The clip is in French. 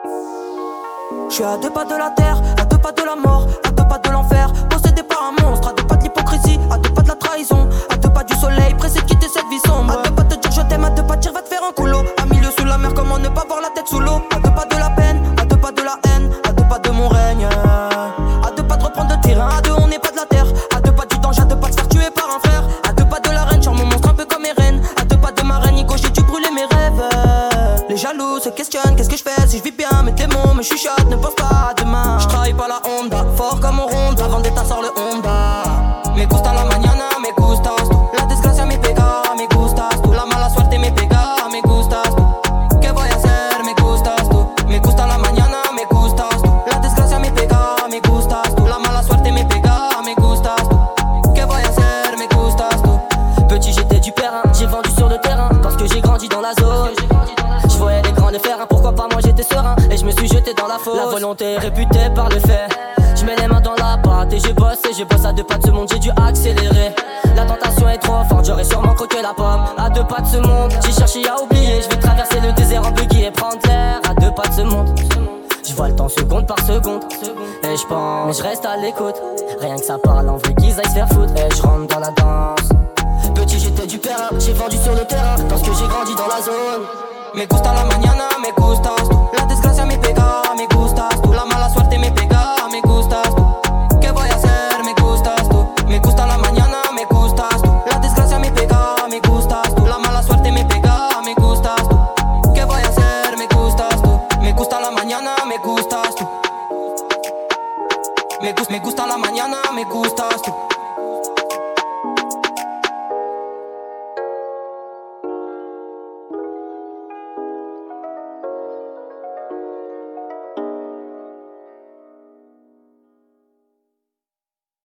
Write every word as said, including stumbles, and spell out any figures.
Je suis à deux pas de la terre, à deux pas de la mort, à deux pas de l'enfer, possédé par un monstre, à deux pas de l'hypocrisie, à deux pas de la trahison, à deux pas du soleil, pressé de quitter cette vie sombre. À deux pas de dire je t'aime, à deux pas de dire va te faire un coulo. À milieu sous la mer, comment ne pas voir la tête sous l'eau. À deux pas de la peine, à deux pas de la haine, à deux pas de mon règne. À deux pas de reprendre le terrain, à deux on n'est pas de la terre. À deux pas du danger, à deux pas de se faire tuer par un frère. À deux pas de la reine, genre mon monstre un peu comme Eren. À deux pas de ma reine, Nico, j'ai dû brûler mes rêves. Les jaloux se questionnent, qu'est-ce que je fais si je vis bien, mes démons me chuchotent, ne pense pas à demain. Je travaille pas la Honda, fort comme on ronde, avant d'état sort le Honda. Me gusta la mañana, me gustas tú. La desgracia me pega, me gustas tú. La mala suerte me pega, me gustas tú. ¿Qué voy a hacer? Me gustas tú. Me gusta la mañana, me gustas tú. La desgracia me pega, me gustas tú. La mala suerte me pega, me gustas tú. ¿Qué voy a hacer? Me gustas tú. Petit j'étais du terrain, j'ai vendu sur le terrain parce que j'ai grandi dans la zone. Je voyais les grands le faire, pourquoi pas moi j'étais serein et je me suis jeté dans la fosse. La volonté est réputée par le fait. Je mets les mains dans la pâte et je bosse et je bosse à deux pas de ce monde, j'ai dû accélérer. La tentation est trop forte, j'aurais sûrement croqué la pomme. À deux pas de ce monde, j'ai cherché à oublier. Je vais traverser le désert en buggy et prendre l'air. À deux pas de ce monde, je vois le temps seconde par seconde. Et je pense, mais je reste à l'écoute. Rien que ça parle, en vrai qu'ils aillent se faire foutre. Et je rentre dans la danse. Petit j'étais du terrain, j'ai vendu sur le terrain parce que j'ai grandi dans la zone. Me gusta la mañana, me gustas tú. La desgracia me pega, me gustas tú. La mala suerte me pega, me gustas tú. ¿Qué voy a hacer? Me gustas tú. Me gusta la mañana, me gustas tú. La desgracia me pega, me gustas tú. La mala suerte me pega, me gustas tú. ¿Qué voy a hacer? Me gustas tú. Me gusta la mañana, me gustas tú. Me, gus me gusta la mañana, me gustas tú.